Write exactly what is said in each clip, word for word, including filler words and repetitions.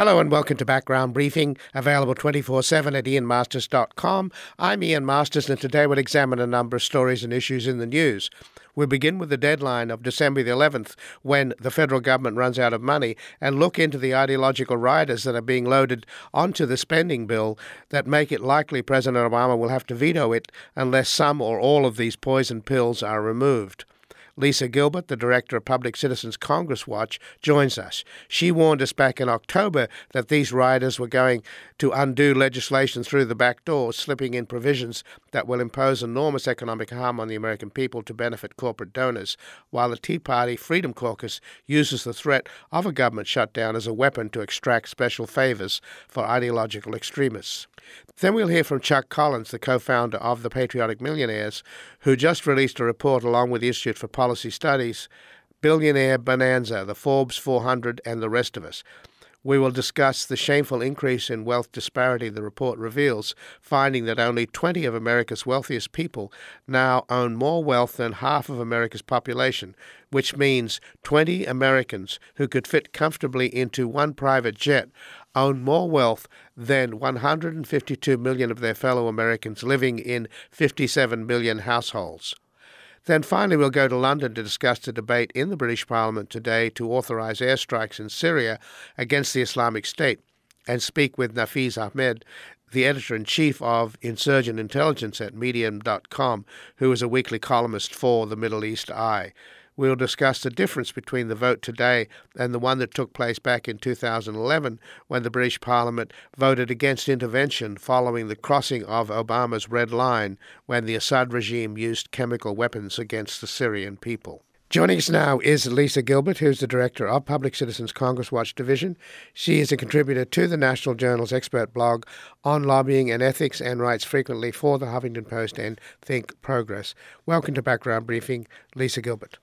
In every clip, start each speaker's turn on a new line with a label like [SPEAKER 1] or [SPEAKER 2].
[SPEAKER 1] Hello and welcome to Background Briefing, available twenty-four seven at ian masters dot com. I'm Ian Masters, and today we'll examine a number of stories and issues in the news. We'll begin with the deadline of December the eleventh, when the federal government runs out of money, and look into the ideological riders that are being loaded onto the spending bill that make it likely President Obama will have to veto it unless some or all of these poison pills are removed. Lisa Gilbert, the director of Public Citizens Congress Watch, joins us. She warned us back in October that these riders were going to undo legislation through the back door, slipping in provisions that will impose enormous economic harm on the American people to benefit corporate donors, while the Tea Party Freedom Caucus uses the threat of a government shutdown as a weapon to extract special favors for ideological extremists. Then we'll hear from Chuck Collins, the co-founder of the Patriotic Millionaires, who just released a report along with the Institute for Policy Studies, Billionaire Bonanza, the Forbes four hundred, and the rest of us. We will discuss the shameful increase in wealth disparity the report reveals, finding that only twenty of America's wealthiest people now own more wealth than half of America's population, which means twenty Americans who could fit comfortably into one private jet own more wealth than one hundred fifty-two million of their fellow Americans living in fifty-seven million households. Then finally we'll go to London to discuss the debate in the British Parliament today to authorise airstrikes in Syria against the Islamic State, and speak with Nafeez Ahmed, the editor-in-chief of Insurgent Intelligence at medium dot com, who is a weekly columnist for the Middle East Eye. We'll discuss the difference between the vote today and the one that took place back in two thousand eleven, when the British Parliament voted against intervention following the crossing of Obama's red line when the Assad regime used chemical weapons against the Syrian people. Joining us now is Lisa Gilbert, who's the director of Public Citizens Congress Watch Division. She is a contributor to the National Journal's expert blog on lobbying and ethics and writes frequently for the Huffington Post and Think Progress. Welcome to Background Briefing, Lisa Gilbert.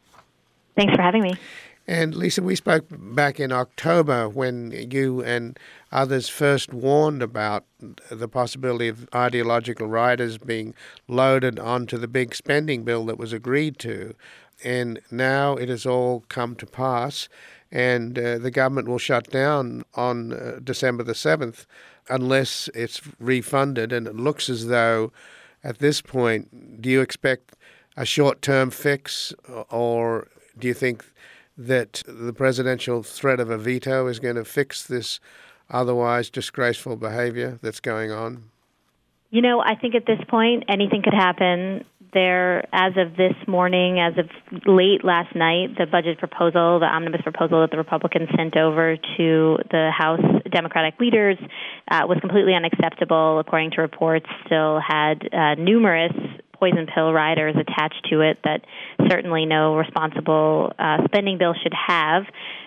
[SPEAKER 2] Thanks for having me.
[SPEAKER 1] And Lisa, we spoke back in October when you and others first warned about the possibility of ideological riders being loaded onto the big spending bill that was agreed to. And now it has all come to pass, and uh, the government will shut down on uh, December the seventh unless it's refunded. And it looks as though at this point, do you expect a short-term fix, or do you think that the presidential threat of a veto is going to fix this otherwise disgraceful behavior that's going on?
[SPEAKER 2] You know, I think at this point, anything could happen. There, as of this morning, as of late last night, the budget proposal, the omnibus proposal that the Republicans sent over to the House Democratic leaders uh, was completely unacceptable, according to reports, still had uh, numerous poison pill riders attached to it that certainly no responsible uh, spending bill should have.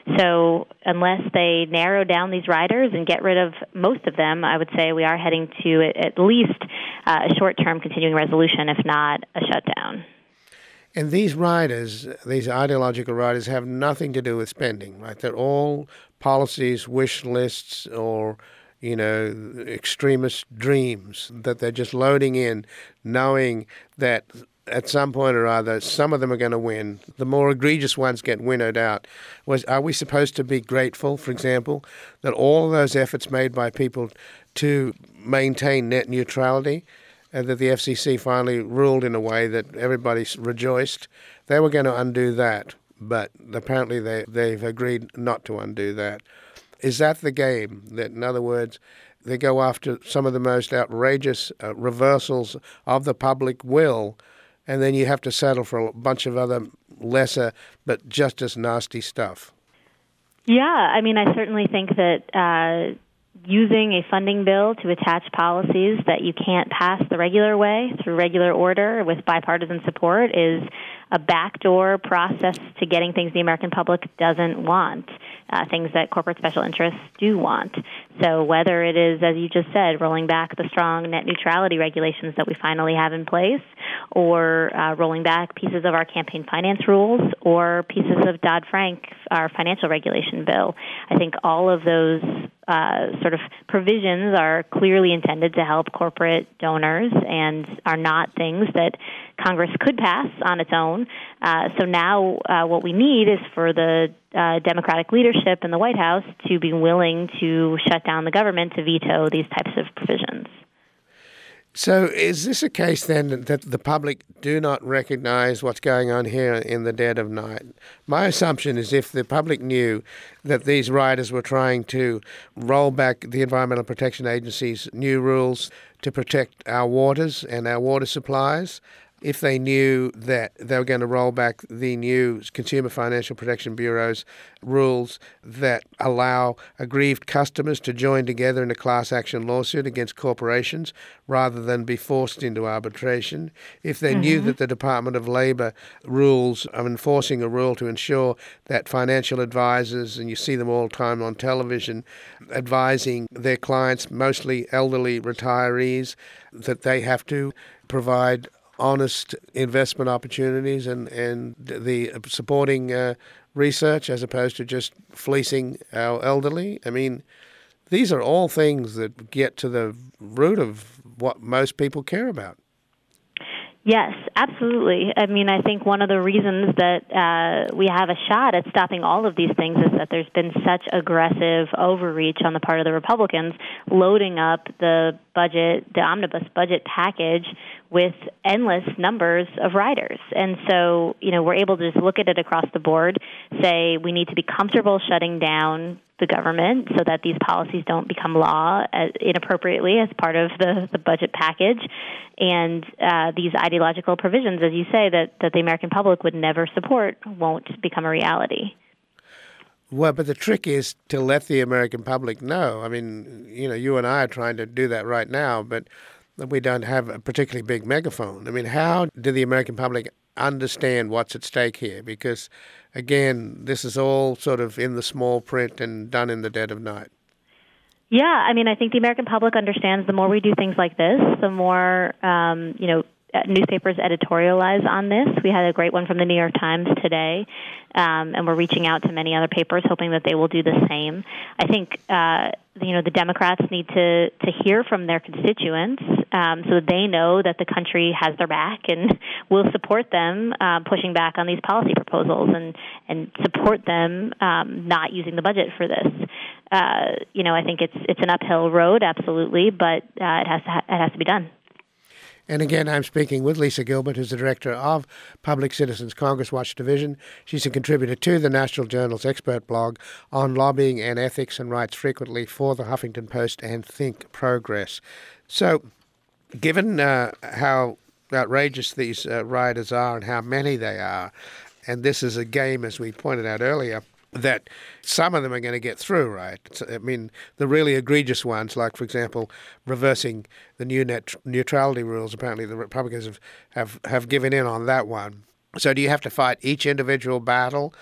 [SPEAKER 2] So unless they narrow down these riders and get rid of most of them, I would say we are heading to at least uh, a short-term continuing resolution, if not a shutdown.
[SPEAKER 1] And these riders, these ideological riders, have nothing to do with spending, right? They're all policies, wish lists, or you know, extremist dreams that they're just loading in, knowing that at some point or other, some of them are going to win. The more egregious ones get winnowed out. Was Are we supposed to be grateful, for example, that all of those efforts made by people to maintain net neutrality, and that the F C C finally ruled in a way that everybody rejoiced? They were going to undo that, but apparently they, they've agreed not to undo that. Is that the game? That, in other words, they go after some of the most outrageous uh, reversals of the public will, and then you have to settle for a bunch of other lesser but just as nasty stuff?
[SPEAKER 2] Yeah, I mean, I certainly think that uh, using a funding bill to attach policies that you can't pass the regular way, through regular order with bipartisan support, is a backdoor process to getting things the American public doesn't want, uh, things that corporate special interests do want. So whether it is, as you just said, rolling back the strong net neutrality regulations that we finally have in place, or uh, rolling back pieces of our campaign finance rules, or pieces of Dodd-Frank, our financial regulation bill, I think all of those uh, sort of provisions are clearly intended to help corporate donors and are not things that Congress could pass on its own. Uh, so now uh, what we need is for the uh, Democratic leadership in the White House to be willing to shut down the government to veto these types of provisions.
[SPEAKER 1] So is this a case then that the public do not recognize what's going on here in the dead of night? My assumption is if the public knew that these riders were trying to roll back the Environmental Protection Agency's new rules to protect our waters and our water supplies, if they knew that they were going to roll back the new Consumer Financial Protection Bureau's rules that allow aggrieved customers to join together in a class action lawsuit against corporations rather than be forced into arbitration, if they mm-hmm. knew that the Department of Labor rules of enforcing a rule to ensure that financial advisors, and you see them all the time on television, advising their clients, mostly elderly retirees, that they have to provide honest investment opportunities and, and the supporting uh, research as opposed to just fleecing our elderly. I mean, these are all things that get to the root of what most people care about.
[SPEAKER 2] Yes, absolutely. I mean, I think one of the reasons that uh, we have a shot at stopping all of these things is that there's been such aggressive overreach on the part of the Republicans, loading up the budget, the omnibus budget package with endless numbers of riders. And so, you know, we're able to just look at it across the board, say we need to be comfortable shutting down the government so that these policies don't become law as, inappropriately as part of the, the budget package. And uh, these ideological provisions, as you say, that, that the American public would never support won't become a reality.
[SPEAKER 1] Well, but the trick is to let the American public know. I mean, you know, you and I are trying to do that right now, but we don't have a particularly big megaphone. I mean, how do the American public understand what's at stake here? Because, again, this is all sort of in the small print and done in the dead of night.
[SPEAKER 2] Yeah, I mean, I think the American public understands the more we do things like this, the more, um, you know, newspapers editorialize on this. We had a great one from the New York Times today, um, and we're reaching out to many other papers, hoping that they will do the same. I think, uh, you know, the Democrats need to, to hear from their constituents um, so that they know that the country has their back and will support them uh, pushing back on these policy proposals and, and support them um, not using the budget for this. Uh, you know, I think it's it's an uphill road, absolutely, but uh, it has to ha- it has to be done.
[SPEAKER 1] And again, I'm speaking with Lisa Gilbert, who's the director of Public Citizens Congress Watch Division. She's a contributor to the National Journal's expert blog on lobbying and ethics and writes frequently for the Huffington Post and Think Progress. So, given uh, how outrageous these uh, rioters are and how many they are, and this is a game, as we pointed out earlier, that some of them are going to get through, right? So, I mean, the really egregious ones, like, for example, reversing the new net neutrality rules, apparently the Republicans have, have, have given in on that one. So do you have to fight each individual battle,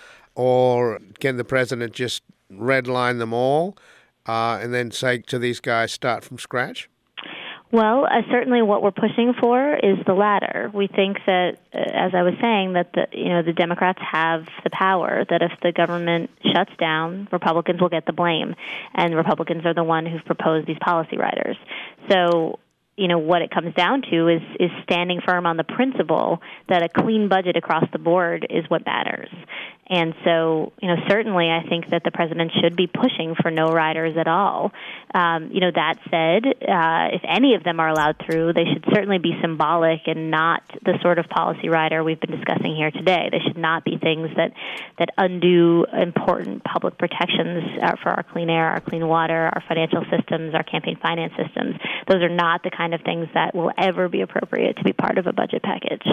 [SPEAKER 1] or can the president just redline them all uh, and then say to these guys, start from scratch?
[SPEAKER 2] Well, uh, certainly what we're pushing for is the latter. We think that, uh, as I was saying, that the you know the Democrats have the power, that if the government shuts down, Republicans will get the blame, and Republicans are the one who've proposed these policy riders. So, you know, what it comes down to is is standing firm on the principle that a clean budget across the board is what matters. And so, you know, certainly I think that the president should be pushing for no riders at all. Um, you know, that said, uh, if any of them are allowed through, they should certainly be symbolic and not the sort of policy rider we've been discussing here today. They should not be things that, that undo important public protections uh, for our clean air, our clean water, our financial systems, our campaign finance systems. Those are not the kind of things that will ever be appropriate to be part of a budget package.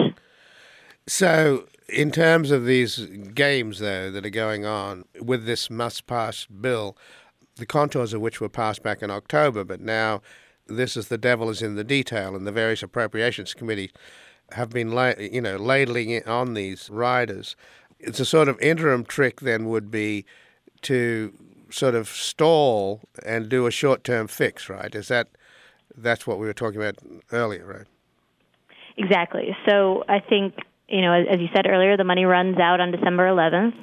[SPEAKER 1] So, in terms of these games, though, that are going on with this must-pass bill, the contours of which were passed back in October, but now this is the devil is in the detail, and the various appropriations committees have been, la- you know, ladling it on these riders. It's a sort of interim trick, then, would be to sort of stall and do a short-term fix, right? Is that that's what we were talking about earlier, right? Exactly.
[SPEAKER 2] So I think, you know, as, as you said earlier, the money runs out on December eleventh.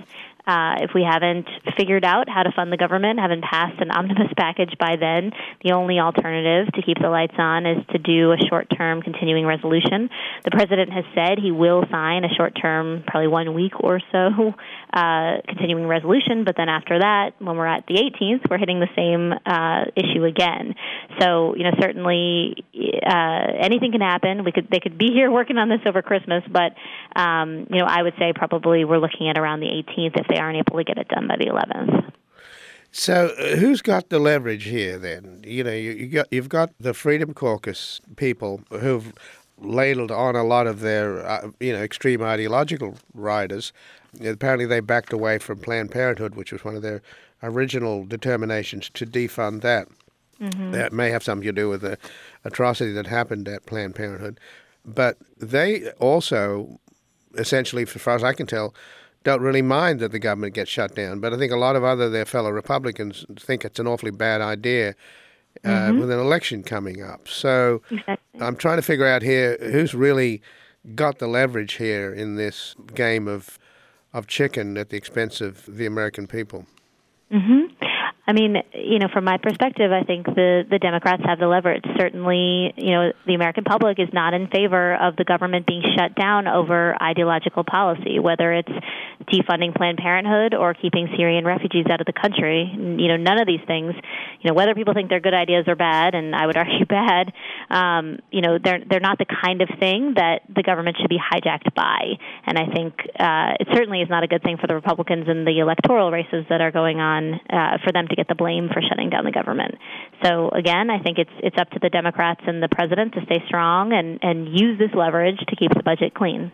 [SPEAKER 2] Uh, if we haven't figured out how to fund the government, haven't passed an omnibus package by then, the only alternative to keep the lights on is to do a short-term continuing resolution. The president has said he will sign a short-term, probably one week or so, uh, continuing resolution, but then after that, when we're at the eighteenth, we're hitting the same uh, issue again. So, you know, certainly uh, anything can happen. We could, they could be here working on this over Christmas, but, um, you know, I would say probably we're looking at around the eighteenth if they aren't able to get it done by the eleventh.
[SPEAKER 1] So uh, who's got the leverage here then? You know, you, you got, you've got the Freedom Caucus people who've ladled on a lot of their, uh, you know, extreme ideological riders. Apparently they backed away from Planned Parenthood, which was one of their original determinations to defund that. Mm-hmm. That may have something to do with the atrocity that happened at Planned Parenthood. But they also, essentially, as far as I can tell, don't really mind that the government gets shut down. But I think a lot of other their fellow Republicans think it's an awfully bad idea uh, mm-hmm. with an election coming up. So exactly. I'm trying to figure out here who's really got the leverage here in this game of of chicken at the expense of the American people.
[SPEAKER 2] Mm-hmm. I mean, you know, from my perspective, I think the, the Democrats have the leverage. Certainly, you know, the American public is not in favor of the government being shut down over ideological policy, whether it's defunding Planned Parenthood or keeping Syrian refugees out of the country. You know, none of these things, you know, whether people think they're good ideas or bad, and I would argue bad, um, you know, they're they're not the kind of thing that the government should be hijacked by. And I think uh, it certainly is not a good thing for the Republicans in the electoral races that are going on uh, for them to get the blame for shutting down the government. So again, I think it's it's up to the Democrats and the president to stay strong and, and use this leverage to keep the budget clean.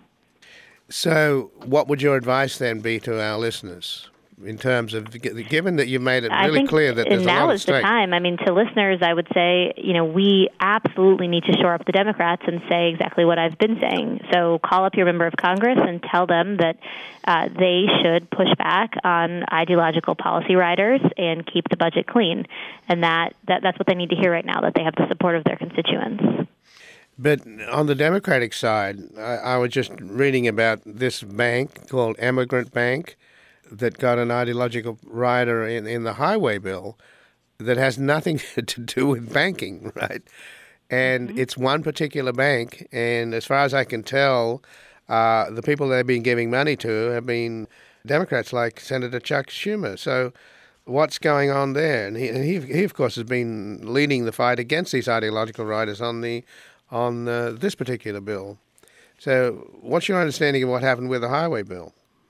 [SPEAKER 1] So what would your advice then be to our listeners in terms of, given that you've made it really clear that there's a lot at stake?
[SPEAKER 2] Now is the time. I mean, to listeners, I would say, you know, we absolutely need to shore up the Democrats and say exactly what I've been saying. So call up your member of Congress and tell them that uh, they should push back on ideological policy riders and keep the budget clean. And that, that that's what they need to hear right now, that they have the support of their constituents.
[SPEAKER 1] But on the Democratic side, I, I was just reading about this bank called Emigrant Bank that got an ideological rider in, in the highway bill that has nothing to do with banking, right? And mm-hmm. it's one particular bank, and as far as I can tell, uh, the people they've been giving money to have been Democrats like Senator Chuck Schumer. So what's going on there? And he, and he, he of course, has been leading the fight against these ideological riders on the on uh, this particular bill. So what's your understanding of what happened with the highway bill?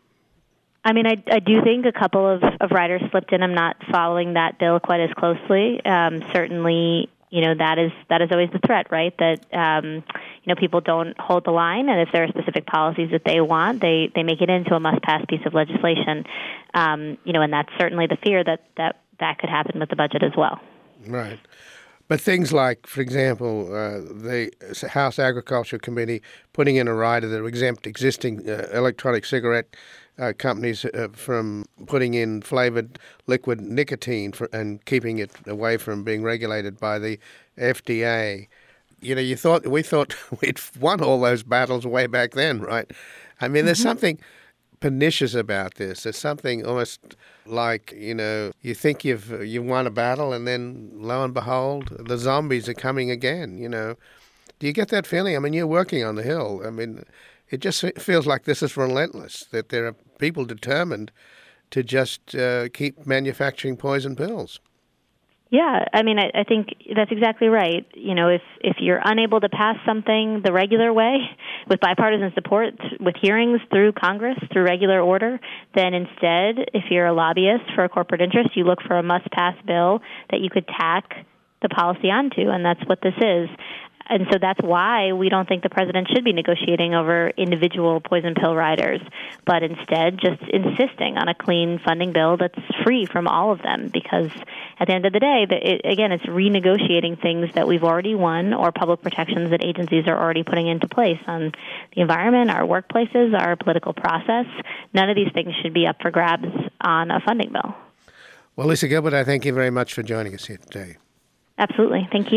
[SPEAKER 2] I mean, I, I do think a couple of, of riders slipped in. I'm not following that bill quite as closely. Um, certainly, you know, that is that is always the threat, right? That, um, you know, people don't hold the line, and if there are specific policies that they want, they, they make it into a must-pass piece of legislation. Um, you know, and that's certainly the fear that, that that could happen with the budget as well.
[SPEAKER 1] Right. But things like, for example, uh, the House Agriculture Committee putting in a rider that would exempt existing uh, electronic cigarette uh, companies uh, from putting in flavored liquid nicotine for, and keeping it away from being regulated by the F D A. You know, you thought we thought we'd won all those battles way back then, right? I mean, there's mm-hmm. something pernicious about this. There's something almost like, you know, you think you've you've won a battle, and then lo and behold, the zombies are coming again. You know, do you get that feeling? I mean, you're working on the Hill. I mean, it just feels like this is relentless. That there are people determined to just uh, keep manufacturing poison pills.
[SPEAKER 2] Yeah, I mean, I, I think that's exactly right. You know, if if you're unable to pass something the regular way, with bipartisan support, with hearings through Congress, through regular order, then instead, if you're a lobbyist for a corporate interest, you look for a must-pass bill that you could tack the policy onto, and that's what this is. And so that's why we don't think the president should be negotiating over individual poison pill riders, but instead just insisting on a clean funding bill that's free from all of them. Because at the end of the day, it, again, it's renegotiating things that we've already won or public protections that agencies are already putting into place on the environment, our workplaces, our political process. None of these things should be up for grabs on a funding bill.
[SPEAKER 1] Well, Lisa Gilbert, I thank you very much for joining us here today.
[SPEAKER 2] Absolutely. Thank you.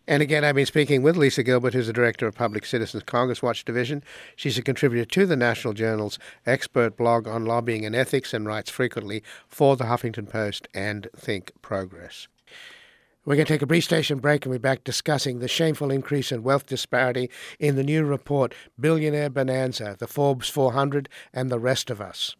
[SPEAKER 1] And again, I've been speaking with Lisa Gilbert, who's the Director of Public Citizens Congress Watch Division. She's a contributor to the National Journal's expert blog on lobbying and ethics and writes frequently for the Huffington Post and Think Progress. We're going to take a brief station break and we're back discussing the shameful increase in wealth disparity in the new report, Billionaire Bonanza, the Forbes four hundred and the Rest of Us.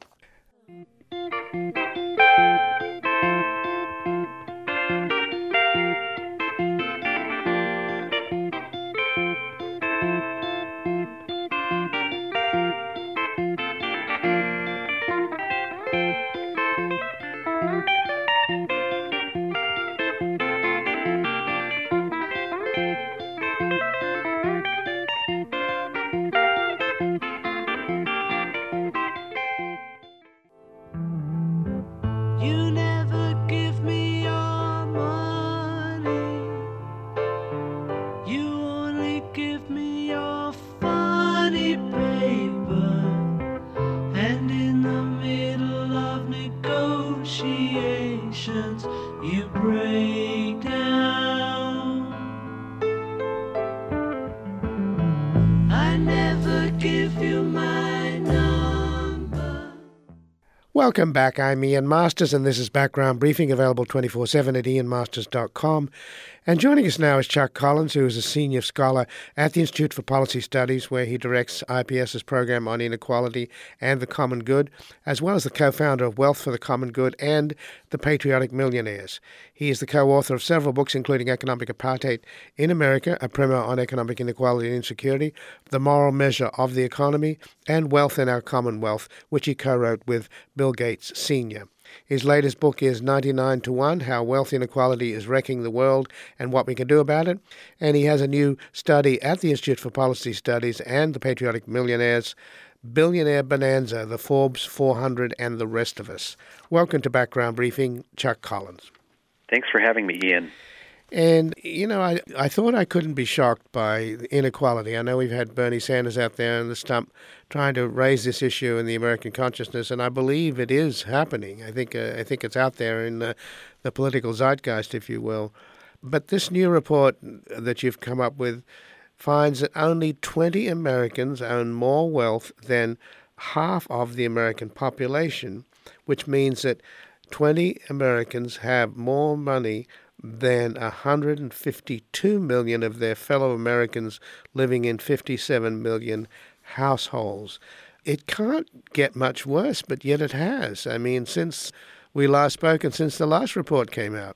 [SPEAKER 1] Welcome back. I'm Ian Masters, and this is Background Briefing, available twenty-four seven at ian masters dot com. And joining us now is Chuck Collins, who is a senior scholar at the Institute for Policy Studies, where he directs IPS's program on inequality and the common good, as well as the co-founder of Wealth for the Common Good and The Patriotic Millionaires. He is the co-author of several books, including Economic Apartheid in America, a primer on economic inequality and insecurity, The Moral Measure of the Economy, and Wealth in Our Commonwealth, which he co-wrote with Bill Gates Senior His latest book is ninety-nine to one, How Wealth Inequality is Wrecking the World and What We Can Do About It. And he has a new study at the Institute for Policy Studies and the Patriotic Millionaires, Billionaire Bonanza, the Forbes four hundred and the Rest of Us. Welcome to Background Briefing, Chuck Collins.
[SPEAKER 3] Thanks for having me, Ian.
[SPEAKER 1] And, you know, I, I thought I couldn't be shocked by inequality. I know we've had Bernie Sanders out there on the stump trying to raise this issue in the American consciousness, and I believe it is happening. I think uh, I think it's out there in uh, the political zeitgeist, if you will. But this new report that you've come up with finds that only twenty Americans own more wealth than half of the American population, which means that twenty Americans have more money than one hundred fifty-two million of their fellow Americans living in fifty-seven million households. It can't get much worse, but yet it has. I mean, since we last spoke and since the last report came out.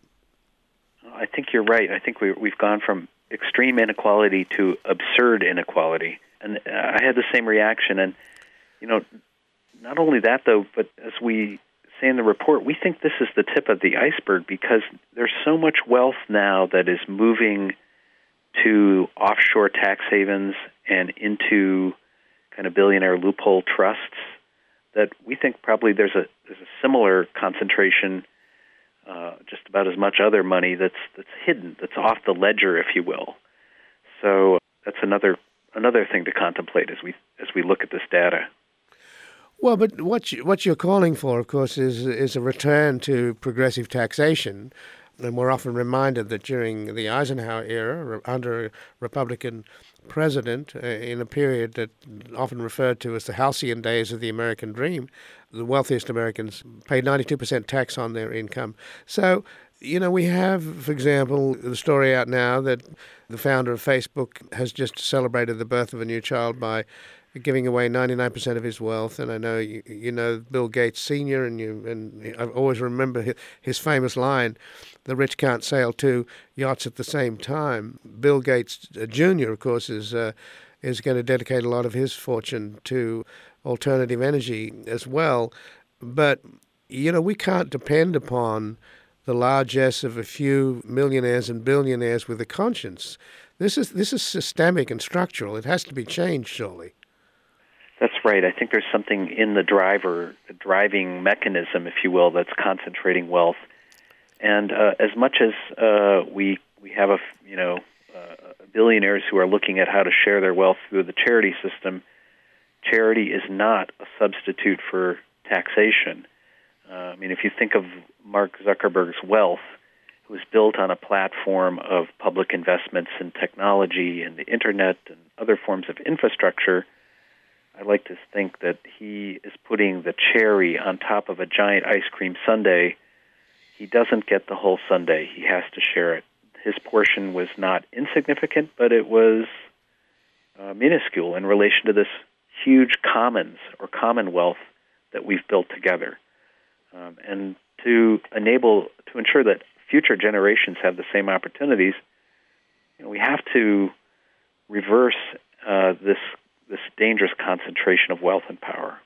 [SPEAKER 3] I think you're right. I think we, we've gone from extreme inequality to absurd inequality. And I had the same reaction. And, you know, not only that, though, but as we say in the report, we think this is the tip of the iceberg because there's so much wealth now that is moving to offshore tax havens and into kind of billionaire loophole trusts that we think probably there's a there's a similar concentration, uh, just about as much other money that's that's hidden, that's off the ledger, if you will. So that's another another thing to contemplate as we as we look at this data.
[SPEAKER 1] Well, but what you, what you're calling for, of course, is is a return to progressive taxation. And we're often reminded that during the Eisenhower era, under a Republican president, uh, in a period that often referred to as the halcyon days of the American dream, the wealthiest Americans paid ninety-two percent tax on their income. So, you know, we have, for example, the story out now that the founder of Facebook has just celebrated the birth of a new child by giving away ninety-nine percent of his wealth. And I know you, you know Bill Gates Senior, and you and I always remember his, his famous line, "The rich can't sail two yachts at the same time." Bill Gates Junior, of course, is uh, is going to dedicate a lot of his fortune to alternative energy as well. But, you know, we can't depend upon the largesse of a few millionaires and billionaires with a conscience. This is this is systemic and structural. It has to be changed, surely.
[SPEAKER 3] That's right. I think there's something in the driver, the driving mechanism, if you will, that's concentrating wealth. And uh, as much as uh, we we have a you know uh, billionaires who are looking at how to share their wealth through the charity system, charity is not a substitute for taxation. Uh, I mean, if you think of Mark Zuckerberg's wealth, was built on a platform of public investments in technology and the internet and other forms of infrastructure, I like to think that he is putting the cherry on top of a giant ice cream sundae. He doesn't get the whole sundae. He has to share it. His portion was not insignificant, but it was uh, minuscule in relation to this huge commons or commonwealth that we've built together. Um, and to enable, to ensure that future generations have the same opportunities, you know, we have to reverse uh, this this dangerous concentration of wealth and power.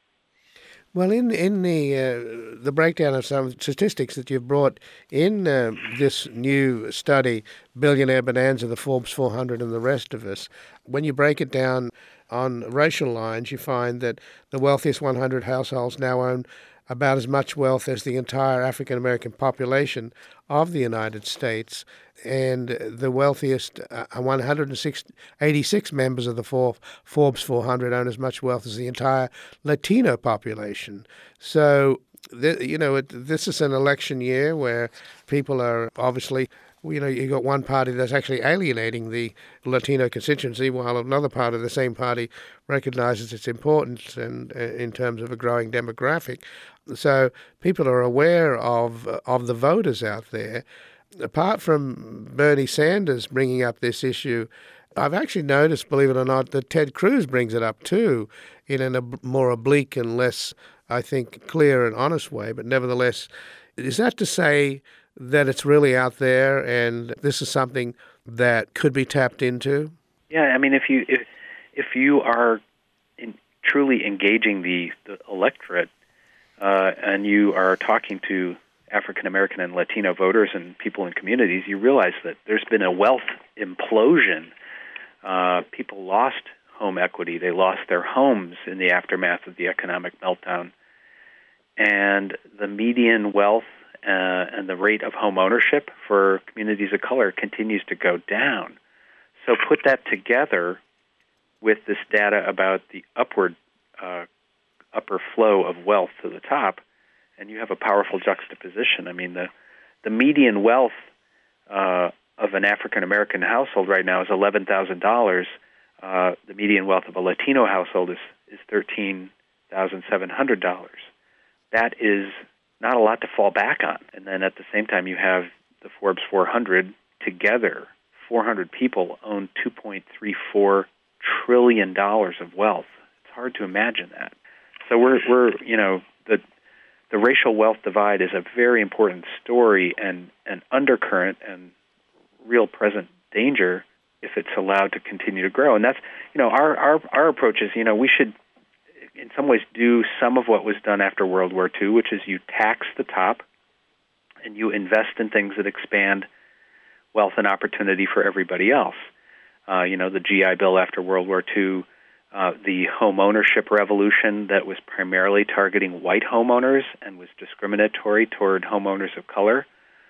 [SPEAKER 1] Well, in in the uh, the breakdown of some statistics that you've brought in uh, this new study, Billionaire Bonanza, the Forbes four hundred, and the rest of us, when you break it down on racial lines, you find that the wealthiest one hundred households now own about as much wealth as the entire African American population of the United States, and the wealthiest uh, one hundred eighty-six members of the Forbes four hundred own as much wealth as the entire Latino population. So, th- you know, it, this is an election year where people are obviously, you know, you've got one party that's actually alienating the Latino constituency, while another part of the same party recognizes its importance and uh, in terms of a growing demographic. So people are aware of uh, of the voters out there. Apart from Bernie Sanders bringing up this issue, I've actually noticed, believe it or not, that Ted Cruz brings it up too, in a more oblique and less, I think, clear and honest way. But nevertheless, is that to say that it's really out there and this is something that could be tapped into?
[SPEAKER 3] Yeah, I mean, if you if if you are in, truly engaging the, the electorate uh, and you are talking to African American and Latino voters and people in communities, you realize that there's been a wealth implosion. Uh, people lost home equity; they lost their homes in the aftermath of the economic meltdown, and the median wealth Uh, and the rate of home ownership for communities of color continues to go down. So put that together with this data about the upward, uh, upper flow of wealth to the top, and you have a powerful juxtaposition. I mean, the, the median wealth uh, of an African-American household right now is eleven thousand dollars. Uh, the median wealth of a Latino household is, is thirteen thousand seven hundred dollars. That is not a lot to fall back on. And then at the same time, you have the Forbes four hundred together. four hundred people own two point three four trillion dollars of wealth. It's hard to imagine that. So we're, we're you know, the the racial wealth divide is a very important story and an undercurrent and real present danger if it's allowed to continue to grow. And that's, you know, our, our, our approach is, you know, we should in some ways do some of what was done after World War Two, which is you tax the top and you invest in things that expand wealth and opportunity for everybody else. Uh, you know, the G I Bill after World War Two, uh, the home ownership revolution that was primarily targeting white homeowners and was discriminatory toward homeowners of color.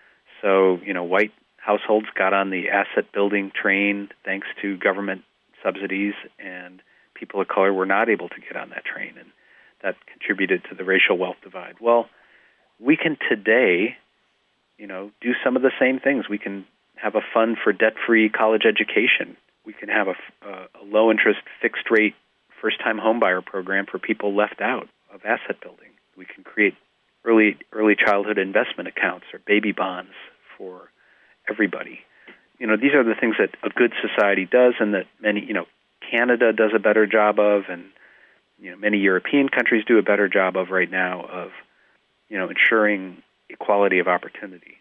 [SPEAKER 3] So, you know, white households got on the asset building train thanks to government subsidies, and people of color were not able to get on that train, and that contributed to the racial wealth divide. Well, we can today, you know, do some of the same things. We can have a fund for debt-free college education. We can have a, a low-interest, fixed-rate, first-time homebuyer program for people left out of asset building. We can create early early childhood investment accounts or baby bonds for everybody. You know, these are the things that a good society does, and that many, you know, Canada does a better job of, and you know, many European countries do a better job of right now of, you know, ensuring equality of opportunity.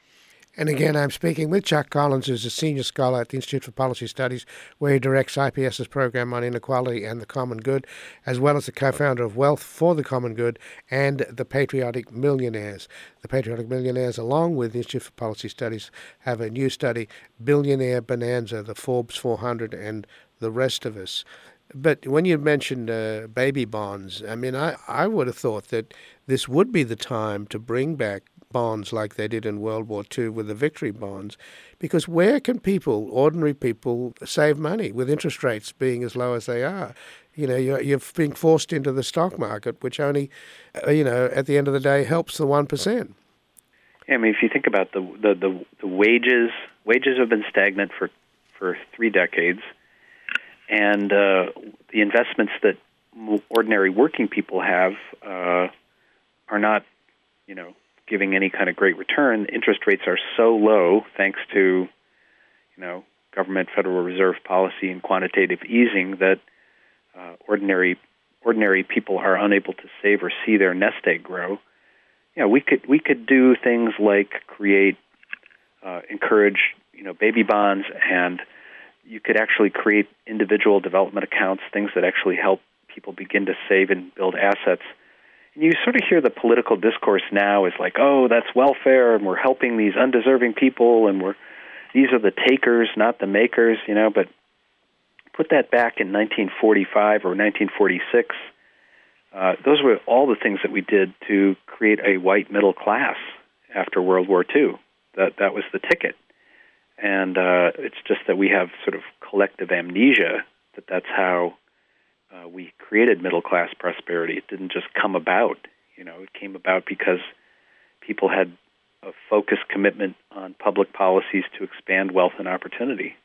[SPEAKER 1] And again, I'm speaking with Chuck Collins, who's a senior scholar at the Institute for Policy Studies, where he directs IPS's program on inequality and the common good, as well as the co-founder of Wealth for the Common Good and the Patriotic Millionaires. The Patriotic Millionaires, along with the Institute for Policy Studies, have a new study, Billionaire Bonanza, the Forbes four hundred, and the rest of us. But when you mentioned uh, baby bonds, I mean, I, I would have thought that this would be the time to bring back bonds like they did in World War Two with the Victory bonds, because where can people, ordinary people, save money with interest rates being as low as they are? You know, you're, you're being forced into the stock market, which only, uh, you know, at the end of the day helps the one percent.
[SPEAKER 3] I mean, if you think about the the, the, the wages, wages have been stagnant for, for three decades, and uh, the investments that ordinary working people have uh, are not, you know, giving any kind of great return. Interest rates are so low, thanks to, you know, government, Federal Reserve policy and quantitative easing, that uh, ordinary ordinary people are unable to save or see their nest egg grow. Yeah, we could we could do things like create, uh, encourage, you know, baby bonds, and you could actually create individual development accounts, things that actually help people begin to save and build assets. And you sort of hear the political discourse now is like, oh, that's welfare, and we're helping these undeserving people, and we're these are the takers, not the makers, you know. But put that back in nineteen forty-five or nineteen forty-six. Uh, those were all the things that we did to create a white middle class after World War Two. That that was the ticket. And uh, it's just that we have sort of collective amnesia that that's how uh, we created middle class prosperity. It didn't just come about. You know, it came about because people had a focused commitment on public policies to expand wealth and opportunity.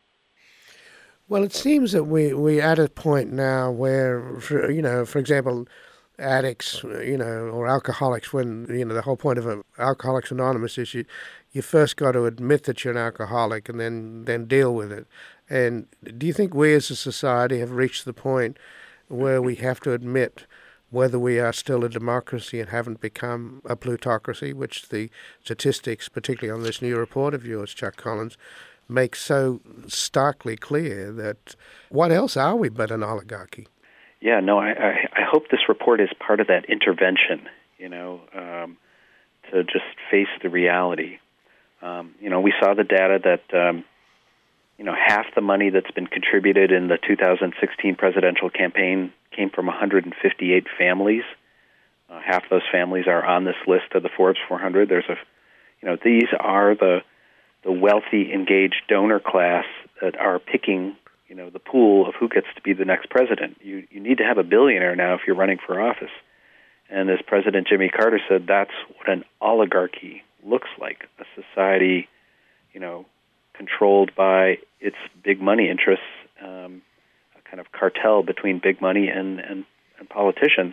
[SPEAKER 1] Well, it seems that we, we're at a point now where, for, you know, for example, addicts, you know, or alcoholics, when, you know, the whole point of a Alcoholics Anonymous is you, you first got to admit that you're an alcoholic and then, then deal with it. And do you think we as a society have reached the point where we have to admit whether we are still a democracy and haven't become a plutocracy, which the statistics, particularly on this new report of yours, Chuck Collins, make so starkly clear that what else are we but an oligarchy?
[SPEAKER 3] Yeah, no, I, I, I hope this report is part of that intervention, you know, um, to just face the reality. Um, you know, we saw the data that, um, you know, half the money that's been contributed in the two thousand sixteen presidential campaign came from one hundred fifty-eight families. Uh, half those families are on this list of the Forbes four hundred. There's a, you know, these are the the wealthy, engaged donor class that are picking, you know, the pool of who gets to be the next president. You you need to have a billionaire now if you're running for office. And as President Jimmy Carter said, that's what an oligarchy looks like, a society, you know, controlled by its big money interests, um, a kind of cartel between big money and, and, and politicians.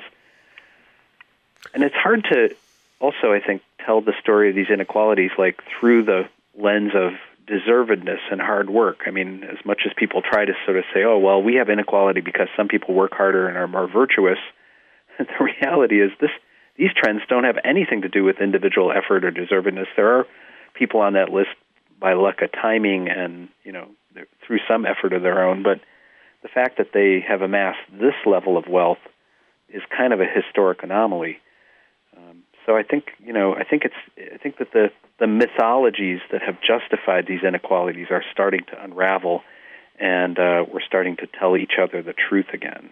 [SPEAKER 3] And it's hard to also, I think, tell the story of these inequalities like through the lens of deservedness and hard work. I mean, as much as people try to sort of say, oh, well, we have inequality because some people work harder and are more virtuous, the reality is this these trends don't have anything to do with individual effort or deservedness. There are people on that list by luck of timing and, you know, through some effort of their own, but the fact that they have amassed this level of wealth is kind of a historic anomaly. Um, so I think, you know, I think it's, I think that the, the mythologies that have justified these inequalities are starting to unravel, and uh, we're starting to tell each other the truth again.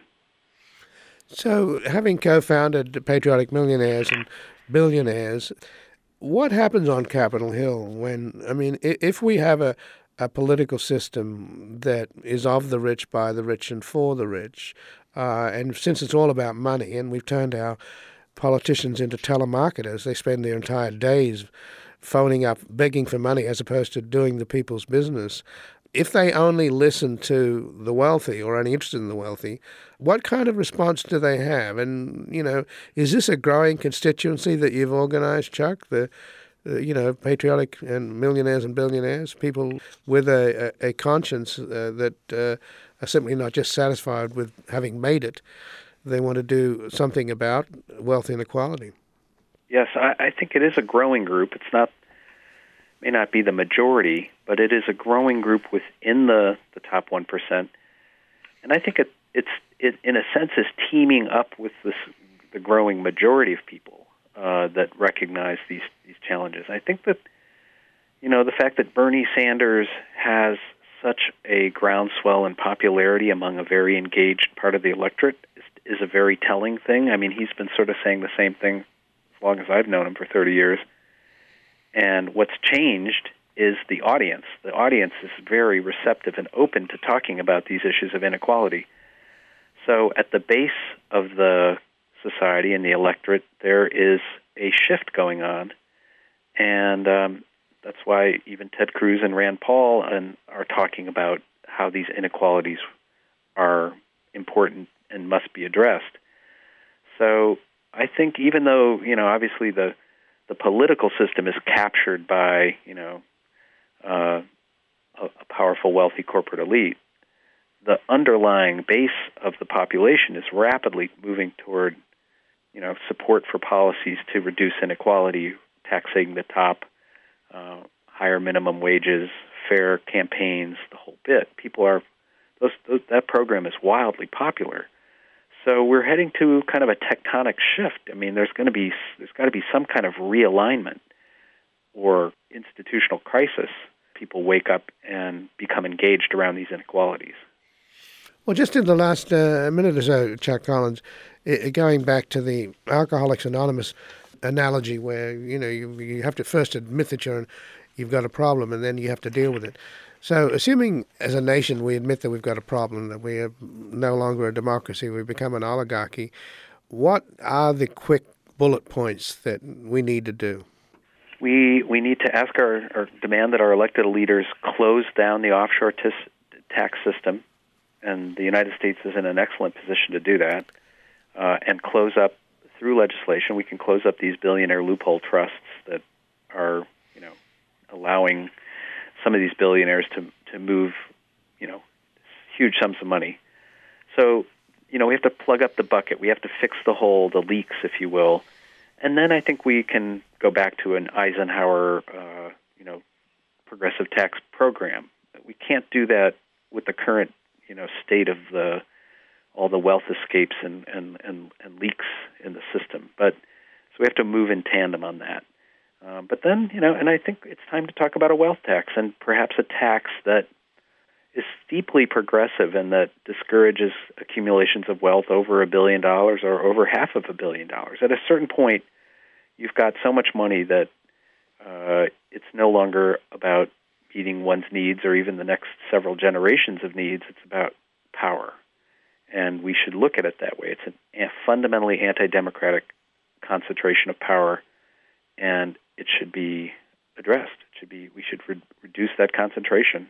[SPEAKER 1] So, having co-founded Patriotic Millionaires and Billionaires, what happens on Capitol Hill when, I mean, if we have a, a political system that is of the rich, by the rich, and for the rich, uh, and since it's all about money, and we've turned our politicians into telemarketers, they spend their entire days phoning up, begging for money as opposed to doing the people's business. If they only listen to the wealthy or only interested in the wealthy, what kind of response do they have? And, you know, is this a growing constituency that you've organized, Chuck? The, the you know, patriotic and millionaires and billionaires, people with a, a, a conscience uh, that uh, are simply not just satisfied with having made it. They want to do something about wealth inequality.
[SPEAKER 3] Yes, I, I think it is a growing group. It's not may not be the majority, but it is a growing group within the, the top one percent. And I think it, it's, it, in a sense, is teaming up with this, the growing majority of people uh, that recognize these, these challenges. I think that, you know, the fact that Bernie Sanders has such a groundswell in popularity among a very engaged part of the electorate is, is a very telling thing. I mean, he's been sort of saying the same thing as long as I've known him, for thirty years. And what's changed is the audience. The audience is very receptive and open to talking about these issues of inequality. So at the base of the society and the electorate, there is a shift going on. And um, that's why even Ted Cruz and Rand Paul and are talking about how these inequalities are important and must be addressed. So I think even though, you know, obviously the the political system is captured by, you know, uh, a, a powerful, wealthy corporate elite, the underlying base of the population is rapidly moving toward, you know, support for policies to reduce inequality, taxing the top, uh, higher minimum wages, fair campaigns, the whole bit. People are, those, those, that program is wildly popular. So we're heading to kind of a tectonic shift. I mean, there's going to be, there's got to be some kind of realignment or institutional crisis. People wake up and become engaged around these inequalities.
[SPEAKER 1] Well, just in the last uh, minute or so, Chuck Collins, it, going back to the Alcoholics Anonymous analogy where, you know, you, you have to first admit that you're, you've got a problem and then you have to deal with it. So assuming as a nation we admit that we've got a problem, that we are no longer a democracy, we've become an oligarchy, what are the quick bullet points that we need to do?
[SPEAKER 3] We we need to ask our, or demand that our elected leaders close down the offshore tis, tax system, and the United States is in an excellent position to do that, uh, and close up, through legislation, we can close up these billionaire loophole trusts that are, you know, allowing some of these billionaires to to move, you know, huge sums of money. So, you know, we have to plug up the bucket. We have to fix the hole, the leaks, if you will. And then I think we can go back to an Eisenhower, uh, you know, progressive tax program. We can't do that with the current, you know, state of the all the wealth escapes and, and, and, and leaks in the system. But so we have to move in tandem on that. Um, but then, you know, and I think it's time to talk about a wealth tax, and perhaps a tax that is steeply progressive and that discourages accumulations of wealth over a billion dollars or over half of a billion dollars. At a certain point, you've got so much money that uh, it's no longer about meeting one's needs or even the next several generations of needs. It's about power. And we should look at it that way. It's a fundamentally anti-democratic concentration of power, and it should be addressed. It should be. We should re- reduce that concentration.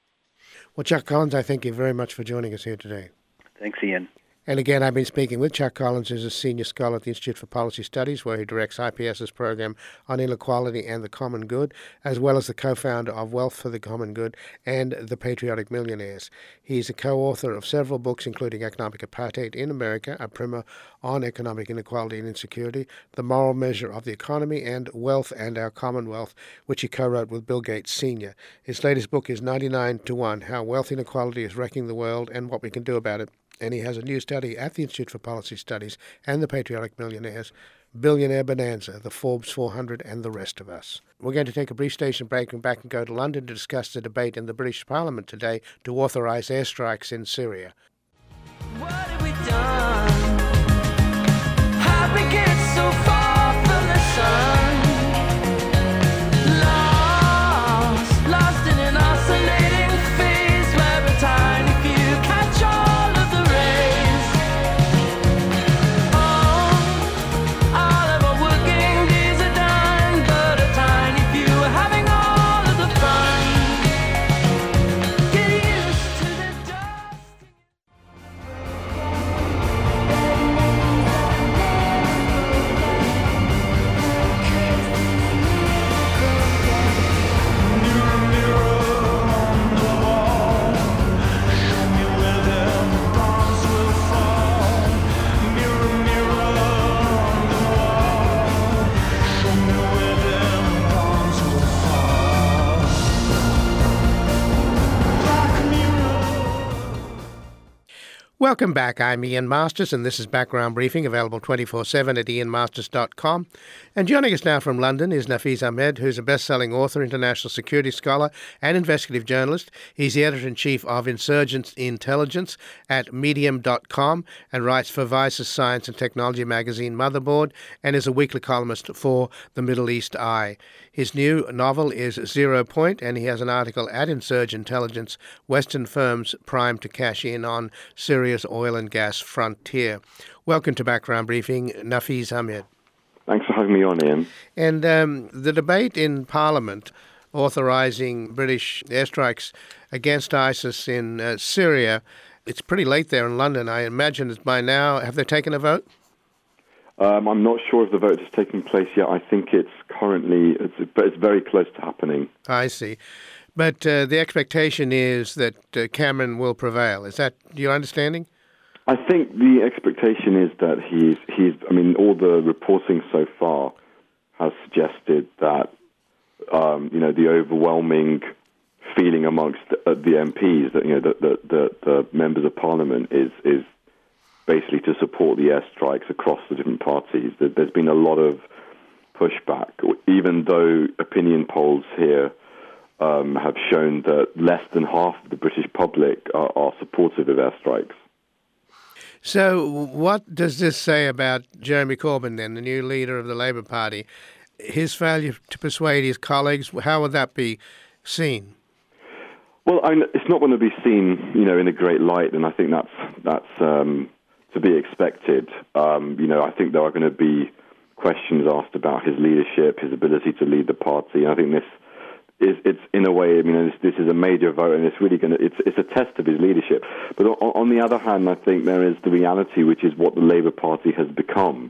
[SPEAKER 1] Well, Chuck Collins, I thank you very much for joining us here today.
[SPEAKER 3] Thanks, Ian.
[SPEAKER 1] And again, I've been speaking with Chuck Collins, who's a senior scholar at the Institute for Policy Studies, where he directs IPS's program on inequality and the common good, as well as the co-founder of Wealth for the Common Good and The Patriotic Millionaires. He's a co-author of several books, including Economic Apartheid in America, a primer on economic inequality and insecurity, The Moral Measure of the Economy, and Wealth and Our Commonwealth, which he co-wrote with Bill Gates Senior His latest book is ninety-nine to one, How Wealth Inequality is Wrecking the World and What We Can Do About It. And he has a new study at the Institute for Policy Studies and the Patriotic Millionaires, Billionaire Bonanza, the Forbes four hundred, and the rest of us. We're going to take a brief station break and back and go to London to discuss the debate in the British Parliament today to authorise airstrikes in Syria.
[SPEAKER 4] What have we done? How we get so far from the sun? Lost, lost in an oscillating phase where a tiny few catch all of the rays. Oh, all of our working days are done, but a tiny few are having all of the fun. Get used to the dust.
[SPEAKER 1] Welcome back. I'm Ian Masters, and this is Background Briefing, available twenty-four seven at ian masters dot com. And joining us now from London is Nafeez Ahmed, who's a best-selling author, international security scholar, and investigative journalist. He's the editor-in-chief of Insurgent Intelligence at medium dot com and writes for Vice's science and technology magazine Motherboard, and is a weekly columnist for the Middle East Eye. His new novel is Zero Point, and he has an article at Insurgent Intelligence, Western Firms Primed to Cash In on Syria's Oil and Gas Frontier. Welcome to Background Briefing, Nafeez Ahmed.
[SPEAKER 5] Thanks for having me on, Ian.
[SPEAKER 1] And um, the debate in Parliament authorising British airstrikes against ISIS in uh, Syria, it's pretty late there in London. I imagine that by now, have they taken a vote?
[SPEAKER 5] Um, I'm not sure if the vote has taken place yet. I think it's currently, it's, but it's very close to happening.
[SPEAKER 1] I see. But uh, the expectation is that uh, Cameron will prevail. Is that your understanding?
[SPEAKER 5] I think the expectation is that he's, he's, I mean, all the reporting so far has suggested that, um, you know, the overwhelming feeling amongst the, the M Ps, that, you know, the, the, the, the members of Parliament is, is basically to support the airstrikes across the different parties. There's been a lot of pushback, even though opinion polls here um, have shown that less than half of the British public are, are supportive of airstrikes.
[SPEAKER 1] So what does this say about Jeremy Corbyn then, the new leader of the Labour Party? His failure to persuade his colleagues, how would that be seen?
[SPEAKER 5] Well, I mean, it's not going to be seen, you know, in a great light, and I think that's that's um, to be expected. Um, you know, I think there are going to be questions asked about his leadership, his ability to lead the party. And I think this is, it's in a way, I mean, this, this is a major vote, and it's really going to, it's, it's a test of his leadership. But on, on the other hand, I think there is the reality, which is what the Labour Party has become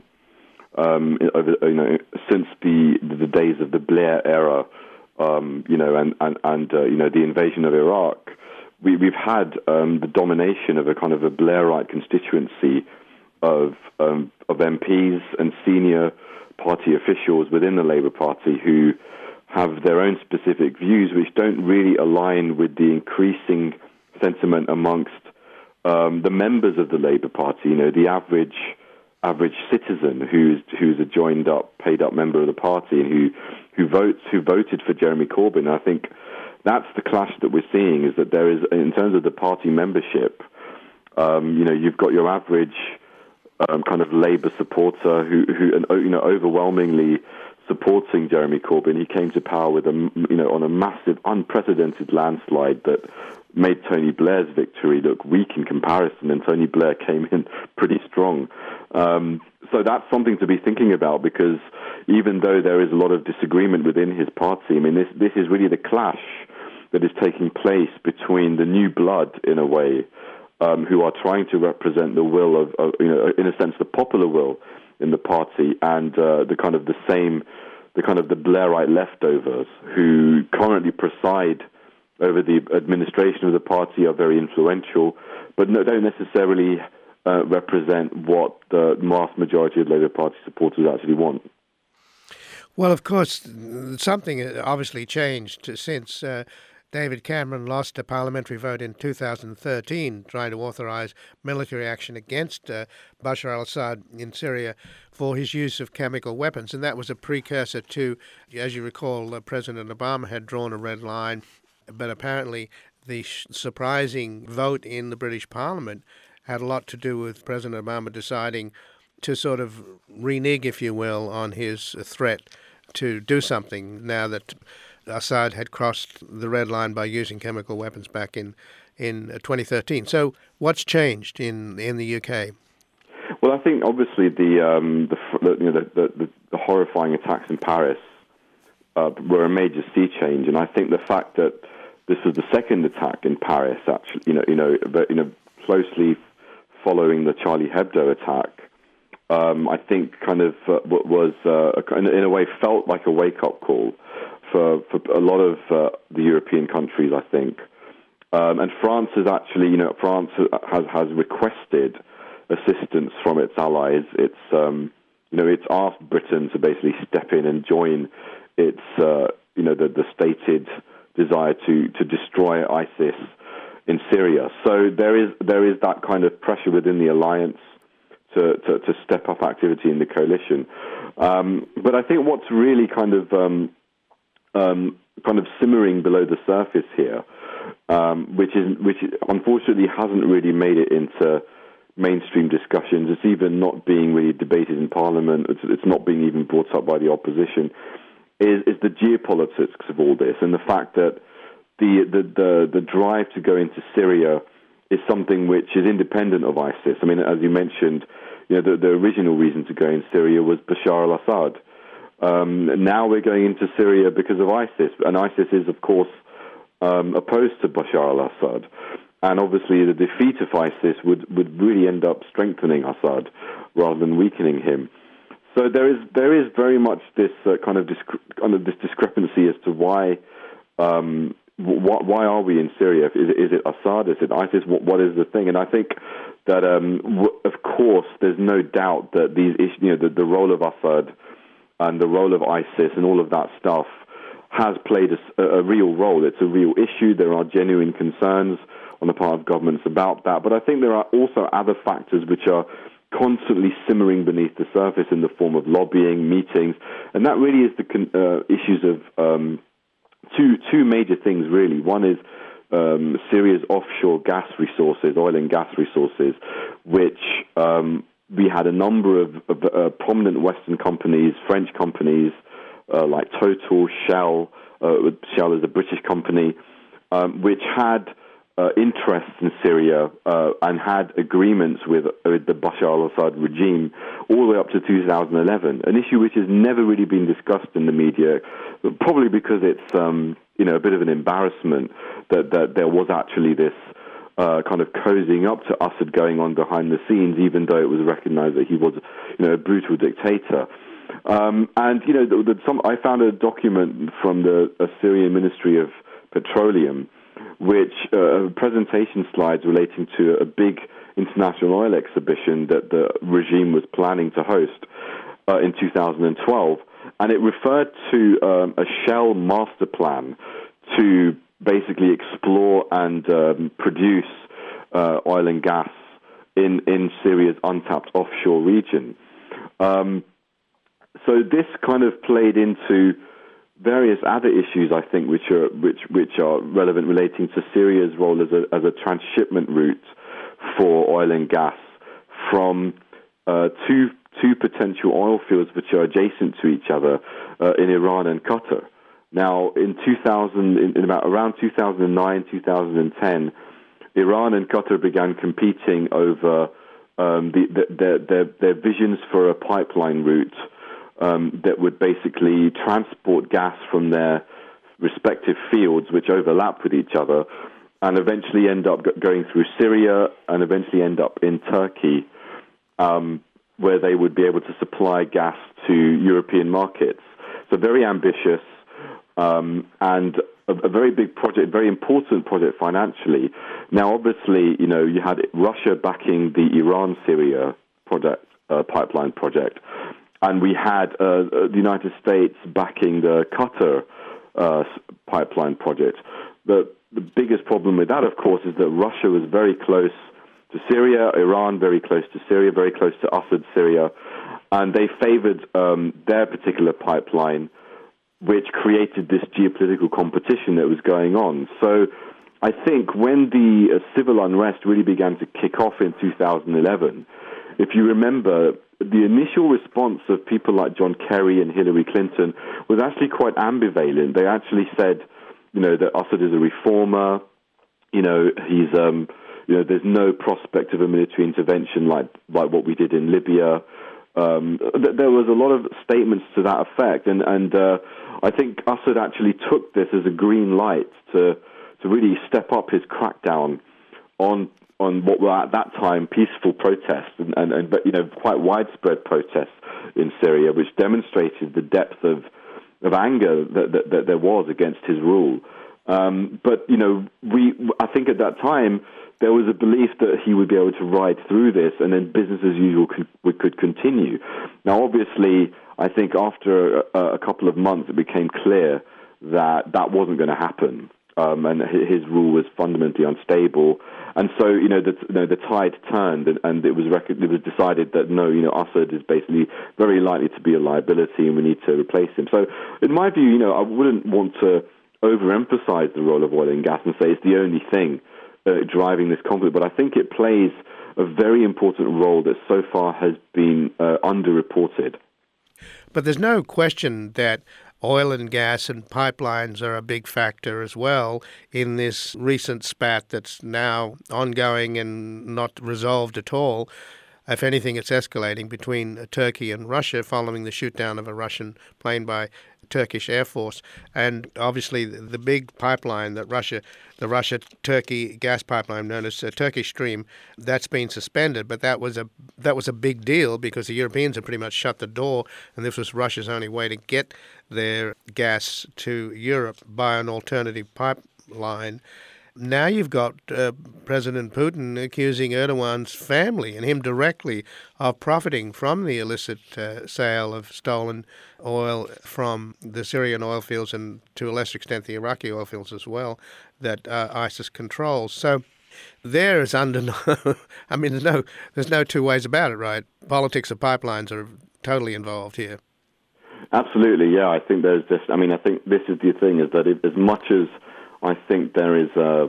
[SPEAKER 5] um, over, you know, since the the days of the Blair era, um, you know, and and, and uh, you know, the invasion of Iraq. We, we've had um, the domination of a kind of a Blairite constituency of um, of M Ps and senior party officials within the Labour Party who have their own specific views, which don't really align with the increasing sentiment amongst um, the members of the Labour Party. You know, the average average citizen who's who's a joined up, paid up member of the party and who who votes who voted for Jeremy Corbyn. I think that's the clash that we're seeing, is that there is, in terms of the party membership, um, you know, you've got your average um, kind of Labour supporter who, who, you know, overwhelmingly supporting Jeremy Corbyn. He came to power with a, you know, on a massive, unprecedented landslide that made Tony Blair's victory look weak in comparison, and Tony Blair came in pretty strong. Um, so that's something to be thinking about, because even though there is a lot of disagreement within his party, I mean, this this is really the clash that is taking place between the new blood, in a way, um, who are trying to represent the will of, of, you know, in a sense, the popular will in the party, and uh, the kind of the same, the kind of the Blairite leftovers who currently preside over the administration of the party, are very influential, but no, don't necessarily uh, represent what the vast majority of Labour Party supporters actually want.
[SPEAKER 1] Well, of course, something obviously changed since uh, David Cameron lost a parliamentary vote in two thousand thirteen trying to authorise military action against uh, Bashar al-Assad in Syria for his use of chemical weapons. And that was a precursor to, as you recall, uh, President Obama had drawn a red line. But apparently the sh- surprising vote in the British Parliament had a lot to do with President Obama deciding to sort of renege, if you will, on his threat to do something now that Assad had crossed the red line by using chemical weapons back in, in twenty thirteen. So what's changed in in the U K?
[SPEAKER 5] Well, I think obviously the um, the, the, you know, the, the, the horrifying attacks in Paris uh, were a major sea change, and I think the fact that this was the second attack in Paris, actually, you know, you know, but, you know, closely following the Charlie Hebdo attack, um, I think kind of uh, was uh, in a way felt like a wake-up call for for a lot of uh, the European countries, I think. Um, and France has actually, you know, France has has requested assistance from its allies. It's um, you know, it's asked Britain to basically step in and join its uh, you know the, the stated desire to, to destroy ISIS in Syria. So there is there is that kind of pressure within the alliance to, to, to step up activity in the coalition. Um, but I think what's really kind of um, um, kind of simmering below the surface here, um, which is which unfortunately hasn't really made it into mainstream discussions. It's even not being really debated in Parliament. It's, it's not being even brought up by the opposition. Is, is the geopolitics of all this, and the fact that the, the the the drive to go into Syria is something which is independent of ISIS. I mean, as you mentioned, you know, the, the original reason to go in Syria was Bashar al-Assad. Um, now we're going into Syria because of ISIS, and ISIS is, of course, um, opposed to Bashar al-Assad. And obviously the defeat of ISIS would, would really end up strengthening Assad rather than weakening him. So there is there is very much this uh, kind of discre- kind of this discrepancy as to why um, wh- why are we in Syria? Is it, is it Assad? Is it ISIS? What, what is the thing? And I think that um, w- of course there's no doubt that these issues, you know, the, the role of Assad and the role of ISIS and all of that stuff has played a, a real role. It's a real issue. There are genuine concerns on the part of governments about that. But I think there are also other factors which are constantly simmering beneath the surface in the form of lobbying, meetings, and that really is the con- uh, issues of um, two two major things, really. One is um, Syria's offshore gas resources, oil and gas resources, which um, we had a number of, of uh, prominent Western companies, French companies, uh, like Total, Shell, uh, Shell is a British company, um, which had uh, interests in Syria uh, and had agreements with, with the Bashar al-Assad regime all the way up to two thousand eleven, an issue which has never really been discussed in the media, probably because it's um, you know, a bit of an embarrassment that, that there was actually this Uh, kind of cozying up to Assad going on behind the scenes, even though it was recognized that he was, you know, a brutal dictator. Um, and, you know, the, the, some, I found a document from the Syrian Ministry of Petroleum, which uh, presentation slides relating to a big international oil exhibition that the regime was planning to host uh, in two thousand twelve. And it referred to um, a Shell master plan to basically explore and um, produce uh, oil and gas in, in Syria's untapped offshore region. Um, so this kind of played into various other issues, I think, which are which which are relevant, relating to Syria's role as a as a transshipment route for oil and gas from uh, two two potential oil fields which are adjacent to each other uh, in Iran and Qatar. Now, in two thousand, in, in about around two thousand nine, two thousand ten, Iran and Qatar began competing over um, the, the, their, their, their visions for a pipeline route um, that would basically transport gas from their respective fields, which overlap with each other, and eventually end up going through Syria and eventually end up in Turkey, um, where they would be able to supply gas to European markets. So very ambitious. Um, and a, a very big project, very important project financially. Now, obviously, you know, you had Russia backing the Iran-Syria project, uh, pipeline project, and we had uh, the United States backing the Qatar uh, pipeline project. The, the biggest problem with that, of course, is that Russia was very close to Syria, Iran very close to Syria, very close to Assad Syria, and they favored um, their particular pipeline, which created this geopolitical competition that was going on. So I think when the uh, civil unrest really began to kick off in two thousand eleven, if you remember, the initial response of people like John Kerry and Hillary Clinton was actually quite ambivalent. They actually said, you know, that Assad is a reformer, you know, he's, um, you know, there's no prospect of a military intervention like, like what we did in Libya. Um, th- there was a lot of statements to that effect, and, and uh, I think Assad actually took this as a green light to to really step up his crackdown on on what were at that time peaceful protests and, and, and you know, quite widespread protests in Syria, which demonstrated the depth of of anger that, that, that there was against his rule. Um, but you know, we I think at that time there was a belief that he would be able to ride through this and then business as usual could, could continue. Now, obviously, I think after a, a couple of months, it became clear that that wasn't going to happen, um, and his rule was fundamentally unstable. And so, you know, the, you know, the tide turned, and, and it was rec- it was decided that no, you know, Assad is basically very likely to be a liability, and we need to replace him. So, in my view, you know, I wouldn't want to overemphasize the role of oil and gas and say it's the only thing Uh, driving this conflict, but I think it plays a very important role that so far has been uh, underreported.
[SPEAKER 1] But there's no question that oil and gas and pipelines are a big factor as well in this recent spat that's now ongoing and not resolved at all. If anything, it's escalating between Turkey and Russia following the shoot-down of a Russian plane by Turkish Air Force. And obviously the, the big pipeline that Russia, the Russia-Turkey gas pipeline known as uh, Turkish Stream, that's been suspended. But that was a that was a big deal because the Europeans had pretty much shut the door, and this was Russia's only way to get their gas to Europe by an alternative pipeline. Now you've got uh, President Putin accusing Erdogan's family and him directly of profiting from the illicit uh, sale of stolen oil from the Syrian oil fields and to a lesser extent the Iraqi oil fields as well that uh, ISIS controls. So there is under no, I mean, there's no, there's no two ways about it, right? Politics of pipelines are totally involved here.
[SPEAKER 5] Absolutely, yeah. I think there's just, I mean, I think this is the thing, is that it, as much as I think there is a,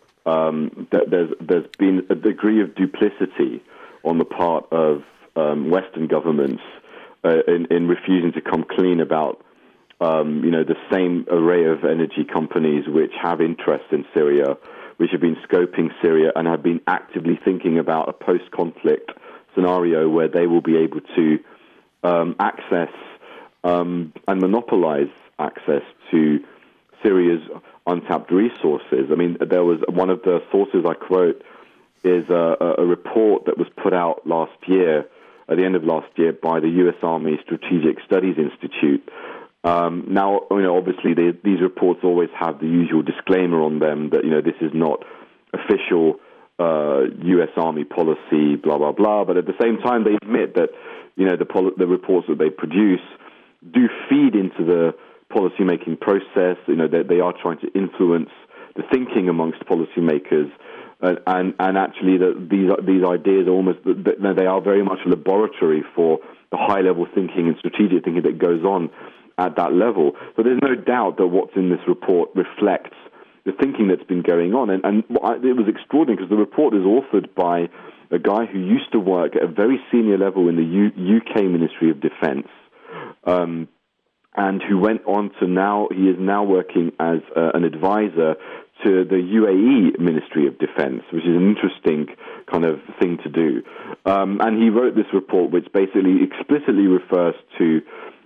[SPEAKER 5] um, th- there's there's been a degree of duplicity on the part of um, Western governments uh, in, in refusing to come clean about um, you know the same array of energy companies which have interests in Syria, which have been scoping Syria and have been actively thinking about a post-conflict scenario where they will be able to um, access um, and monopolize access to Syria's untapped resources. I mean, there was one of the sources I quote is a, a report that was put out last year, at the end of last year, by the U S Army Strategic Studies Institute. Um, now, you know, obviously they, these reports always have the usual disclaimer on them that, you know, this is not official uh, U S Army policy, blah, blah, blah. But at the same time, they admit that, you know, the, poli- the reports that they produce do feed into the policymaking process. You know, they, they are trying to influence the thinking amongst policymakers, uh, and and actually the, these these ideas are almost they are very much a laboratory for the high level thinking and strategic thinking that goes on at that level. So there's no doubt that what's in this report reflects the thinking that's been going on, and and it was extraordinary because the report is authored by a guy who used to work at a very senior level in the U, UK Ministry of Defence. Um, and who went on to now, he is now working as uh, an advisor to the U A E Ministry of Defence, which is an interesting kind of thing to do. Um, and he wrote this report which basically explicitly refers to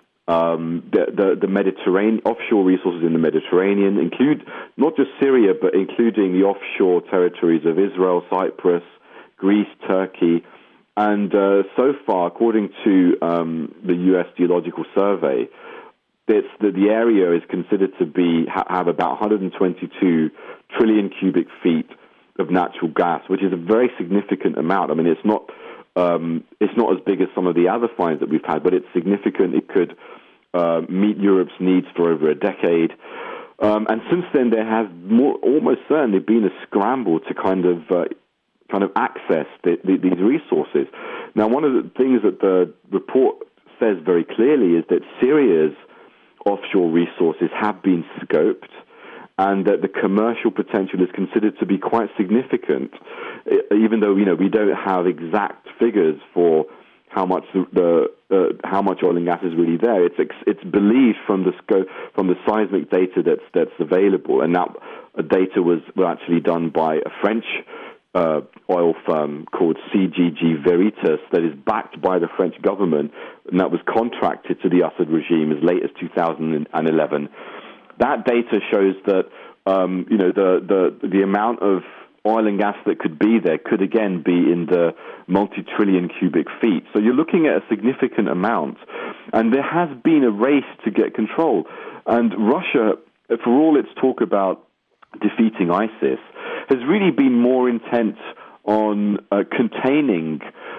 [SPEAKER 5] um, the, the, the Mediterranean, offshore resources in the Mediterranean, include not just Syria, but including the offshore territories of Israel, Cyprus, Greece, Turkey. And uh, so far, according to um, the U S Geological Survey, It's that the area is considered to be ha- have about one hundred twenty-two trillion cubic feet of natural gas, which is a very significant amount. I mean, it's not um, it's not as big as some of the other finds that we've had, but it's significant. It could uh, meet Europe's needs for over a decade. Um, and since then, there has more, almost certainly been a scramble to kind of uh, kind of access the, the, these resources. Now, one of the things that the report says very clearly is that Syria's offshore resources have been scoped and that the commercial potential is considered to be quite significant, even though, you know, we don't have exact figures for how much the, the uh, how much oil and gas is really there. It's it's believed from the scope, from the seismic data that's that's available, and that data was actually done by a French Uh, oil firm called C G G Veritas that is backed by the French government, and that was contracted to the Assad regime as late as two thousand eleven. That data shows that um, you know the, the the amount of oil and gas that could be there could again be in the multi-trillion cubic feet. So you're looking at a significant amount, and there has been a race to get control. And Russia, for all its talk about defeating ISIS, has really been more intent on uh, containing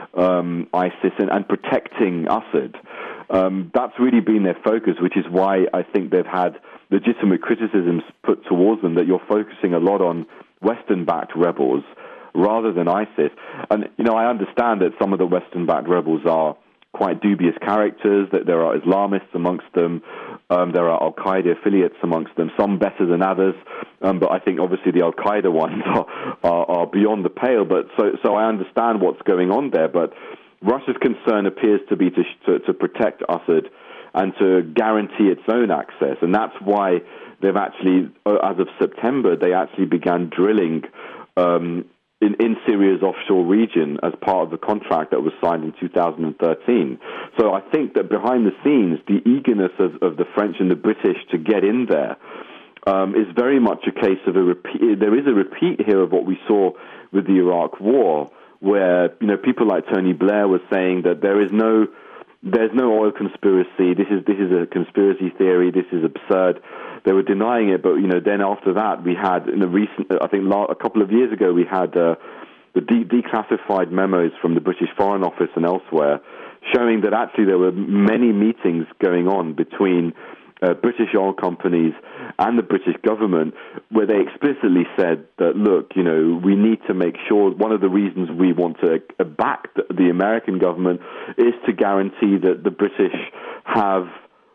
[SPEAKER 5] um, ISIS and, and protecting Assad. Um, that's really been their focus, which is why I think they've had legitimate criticisms put towards them that you're focusing a lot on Western-backed rebels rather than ISIS. And, you know, I understand that some of the Western-backed rebels are quite dubious characters, that there are Islamists amongst them, um, there are Al-Qaeda affiliates amongst them, some better than others, um, but I think obviously the Al-Qaeda ones are, are, are beyond the pale. But so, so I understand what's going on there, but Russia's concern appears to be to, to, to protect Assad and to guarantee its own access. And that's why they've actually, as of September, they actually began drilling um, in, in Syria's offshore region as part of the contract that was signed in two thousand thirteen. So I think that behind the scenes, the eagerness of, of the French and the British to get in there um, is very much a case of a repeat. There is a repeat here of what we saw with the Iraq War, where, you know, people like Tony Blair were saying that there is no there's no oil conspiracy. This is this is a conspiracy theory. This is absurd. They were denying it, but, you know, then after that, we had, in a recent, I think a couple of years ago, we had uh, the de- declassified memos from the British Foreign Office and elsewhere showing that actually there were many meetings going on between uh, British oil companies and the British government where they explicitly said that, look, you know, we need to make sure, one of the reasons we want to uh, back the, the American government is to guarantee that the British have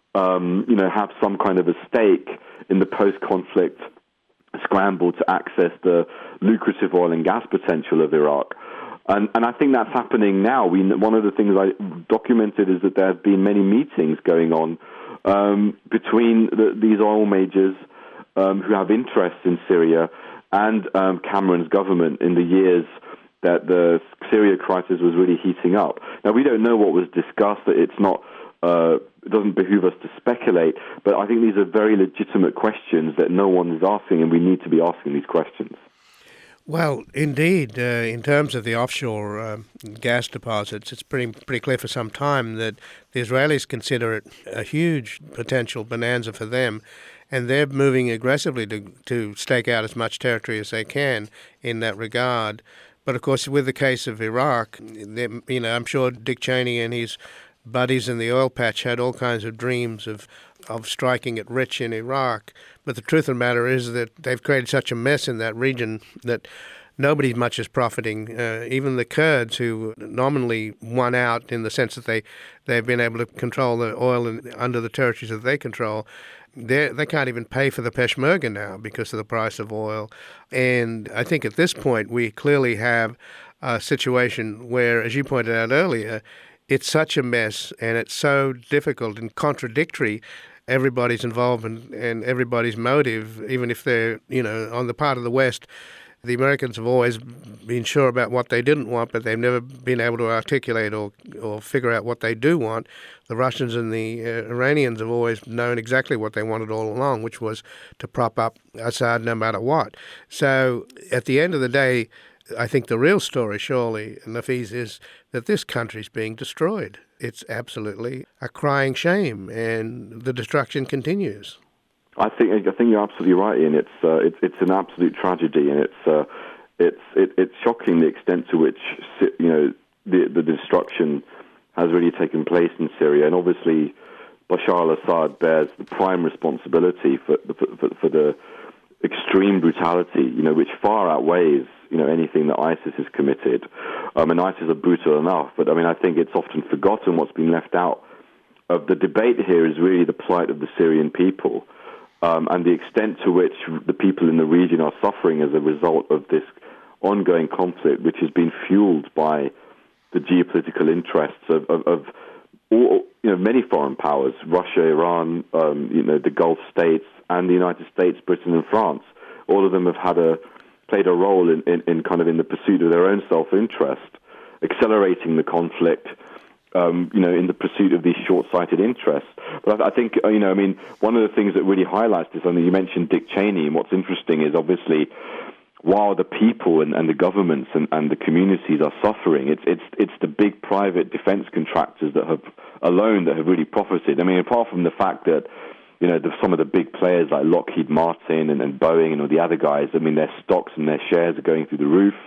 [SPEAKER 5] Um, you know, have some kind of a stake in the post-conflict scramble to access the lucrative oil and gas potential of Iraq. And, and I think that's happening now. We, one of the things I documented is that there have been many meetings going on um, between the, these oil majors um, who have interests in Syria and um, Cameron's government in the years that the Syria crisis was really heating up. Now, we don't know what was discussed. It's not... Uh, it doesn't behoove us to speculate, but I think these are very legitimate questions that no one is asking, and we need to be asking these questions.
[SPEAKER 1] Well, indeed, uh, in terms of the offshore uh, gas deposits, it's pretty pretty clear for some time that the Israelis consider it a huge potential bonanza for them, and they're moving aggressively to, to stake out as much territory as they can in that regard. But, of course, with the case of Iraq, you know, I'm sure Dick Cheney and his buddies in the oil patch had all kinds of dreams of, of striking it rich in Iraq. But the truth of the matter is that they've created such a mess in that region that nobody much is profiting. Uh, even the Kurds, who nominally won out in the sense that they, they've been able to control the oil in, under the territories that they control, they they can't even pay for the Peshmerga now because of the price of oil. And I think at this point we clearly have a situation where, as you pointed out earlier, it's such a mess and it's so difficult and contradictory, everybody's involvement and everybody's motive, even if they're, you know, on the part of the West. The Americans have always been sure about what they didn't want, but they've never been able to articulate or or figure out what they do want. The Russians and the uh, Iranians have always known exactly what they wanted all along, which was to prop up Assad no matter what. So at the end of the day, I think the real story, surely, Nafeez, is that this country's being destroyed. It's absolutely a crying shame, and the destruction continues.
[SPEAKER 5] I think I think you're absolutely right, Ian. It's uh, it's it's an absolute tragedy, and it's uh, it's it, it's shocking the extent to which, you know, the the destruction has really taken place in Syria, and obviously Bashar al-Assad bears the prime responsibility for for, for the extreme brutality, you know, which far outweighs, you know, anything that ISIS has committed. Um, and ISIS are brutal enough, but I mean, I think it's often forgotten. What's been left out of the debate here is really the plight of the Syrian people, um, and the extent to which the people in the region are suffering as a result of this ongoing conflict, which has been fueled by the geopolitical interests of, of, of all, you know, many foreign powers: Russia, Iran, um, you know, the Gulf states, and the United States, Britain, and France. All of them have had a played a role in, in, in kind of in the pursuit of their own self-interest, accelerating the conflict, um, you know, in the pursuit of these short-sighted interests. But I, I think, you know, I mean, one of the things that really highlights this, I mean, you mentioned Dick Cheney, and what's interesting is obviously while the people and, and the governments and, and the communities are suffering, it's it's it's the big private defense contractors that have alone that have really profited. I mean, apart from the fact that, you know, the, some of the big players like Lockheed Martin and, and Boeing and all the other guys, I mean, their stocks and their shares are going through the roof.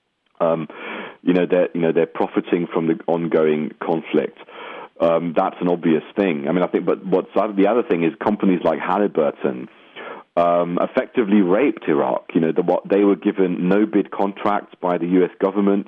[SPEAKER 5] Um, you know, they're, you know, they're profiting from the ongoing conflict. Um, that's an obvious thing. I mean, I think, but what's the other thing is companies like Halliburton um, effectively raped Iraq. You know, the, what they were given no-bid contracts by the U S government.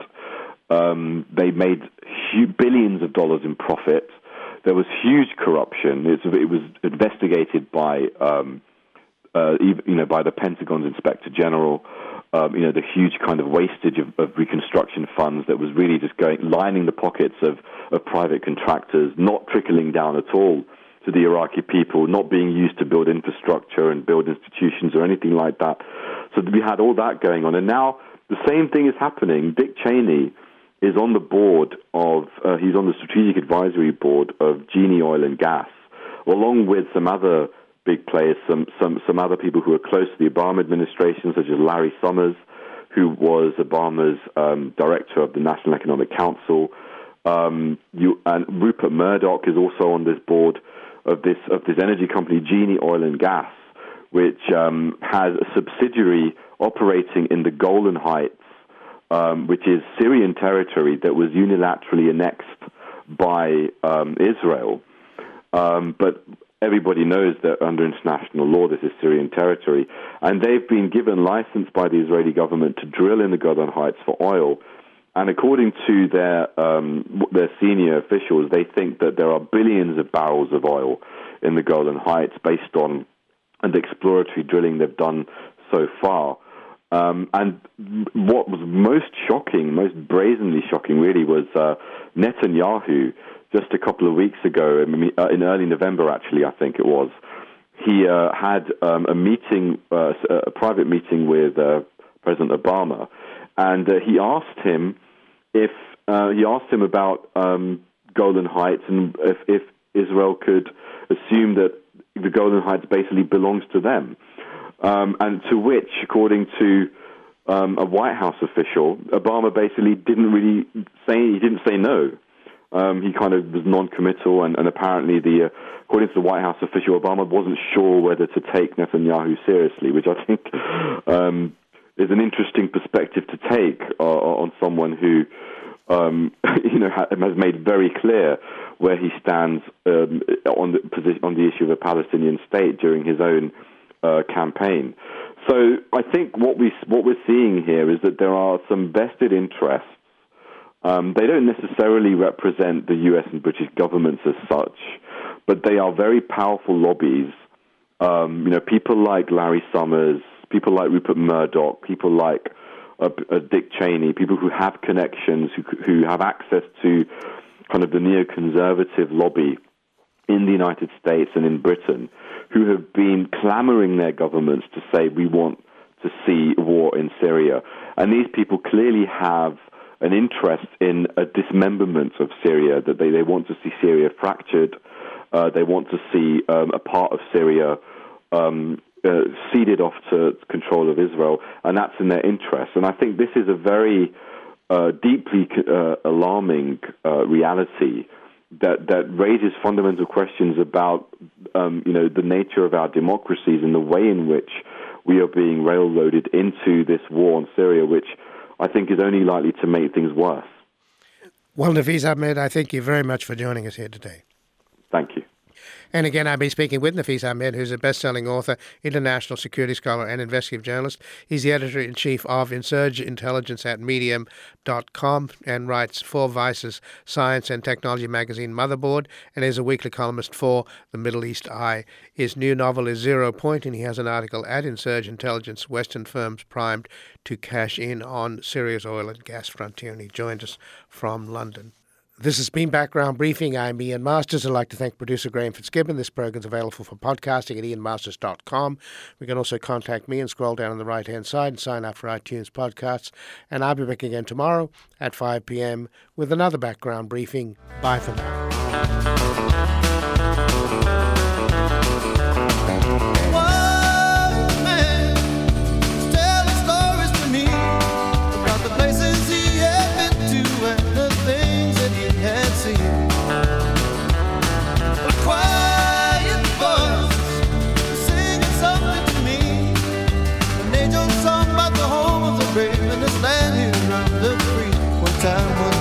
[SPEAKER 5] Um, they made huge, billions of dollars in profit. There was huge corruption. It, it was investigated by, um, uh, you know, by the Pentagon's Inspector General. Um, you know, the huge kind of wastage of, of reconstruction funds that was really just going lining the pockets of, of private contractors, not trickling down at all to the Iraqi people, not being used to build infrastructure and build institutions or anything like that. So we had all that going on. And now the same thing is happening. Dick Cheney is on the board of, uh, he's on the Strategic Advisory Board of Genie Oil and Gas, along with some other big players, some, some, some other people who are close to the Obama administration, such as Larry Summers, who was Obama's um, director of the National Economic Council. Um, you, and Rupert Murdoch is also on this board of this of this energy company, Genie Oil and Gas, which um, has a subsidiary operating in the Golan Heights, um, which is Syrian territory that was unilaterally annexed by um, Israel. Um, but everybody knows that under international law, this is Syrian territory. And they've been given license by the Israeli government to drill in the Golan Heights for oil. And according to their um, their senior officials, they think that there are billions of barrels of oil in the Golan Heights based on the exploratory drilling they've done so far. Um, and what was most shocking, most brazenly shocking, really, was uh, Netanyahu. Just a couple of weeks ago, in early November, actually, I think it was, he uh, had um, a meeting, uh, a private meeting with uh, President Obama, and uh, he asked him if uh, he asked him about um, Golan Heights and if, if Israel could assume that the Golan Heights basically belongs to them, um, and to which, according to um, a White House official, Obama basically didn't really say he didn't say no. Um, he kind of was non-committal, and, and apparently, the uh, according to the White House official, Obama wasn't sure whether to take Netanyahu seriously, which I think um, is an interesting perspective to take uh, on someone who, um, you know, ha- has made very clear where he stands um, on the position, on the issue of a Palestinian state during his own uh, campaign. So I think what we what we're seeing here is that there are some vested interests. Um, they don't necessarily represent the U S and British governments as such, but they are very powerful lobbies. Um, you know, people like Larry Summers, people like Rupert Murdoch, people like uh, uh, Dick Cheney, people who have connections, who who have access to kind of the neoconservative lobby in the United States and in Britain, who have been clamoring their governments to say, we want to see war in Syria. And these people clearly have an interest in a dismemberment of Syria, that they, they want to see Syria fractured. Uh, they want to see um, a part of Syria um, uh, ceded off to control of Israel, and that's in their interest. And I think this is a very uh, deeply uh, alarming uh, reality that, that raises fundamental questions about um, you know, the nature of our democracies and the way in which we are being railroaded into this war on Syria, which I think is only likely to make things worse.
[SPEAKER 1] Well, Nafeez Ahmed, I thank you very much for joining us here today.
[SPEAKER 5] Thank you.
[SPEAKER 1] And again, I'll be speaking with Nafeez Ahmed, who's a best-selling author, international security scholar, and investigative journalist. He's the editor-in-chief of Insurge Intelligence at Medium dot com and writes for Vice's science and technology magazine Motherboard, and is a weekly columnist for The Middle East Eye. His new novel is Zero Point, and he has an article at Insurge Intelligence, Western Firms Primed to Cash In on Syria's Oil and Gas Frontier, and he joined us from London. This has been Background Briefing. I'm Ian Masters. I'd like to thank producer Graham Fitzgibbon. This program is available for podcasting at ian masters dot com. We can also contact me and scroll down on the right-hand side and sign up for iTunes podcasts. And I'll be back again tomorrow at five p.m. with another Background Briefing. Bye for now. Time